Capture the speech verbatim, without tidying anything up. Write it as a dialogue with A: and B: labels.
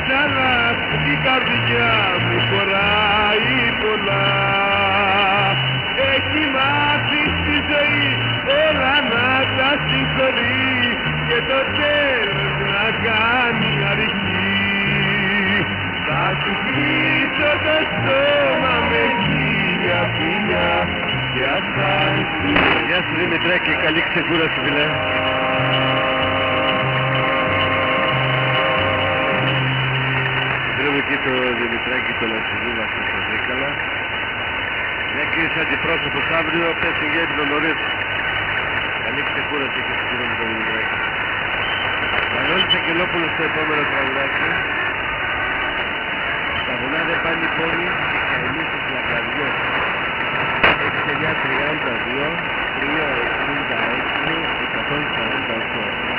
A: αλλά η καρδιά μου χωράει πολλά. Έχει μάθει στη ζωή όλα να τα συγχωρεί και το τέλος να κάνει αρχή. Θα σου κλείσω το στόμα με χίλια φιλιά και αυτά είναι.
B: Γεια σου Δημητράκη, καλή ξεκούραση φίλε. Βρούμε εκεί το Δημητράκη το Λασιδούβα στο Σαδρίκαλα. Μια κύριε αντιπρόσωπος αύριο πέσει για την ομορία του. Καλή ξεκούραση και στο με το Δημητράκη. Μανώλης Αγγελόπουλος στο επόμενο τραγουδάκι. Τα βουνά δεν πάνε πόνοι και εμείς στους λαγκαδιός. έξι εννιά τριάντα δύο τρία εβδομήντα έξι εκατόν σαράντα οκτώ.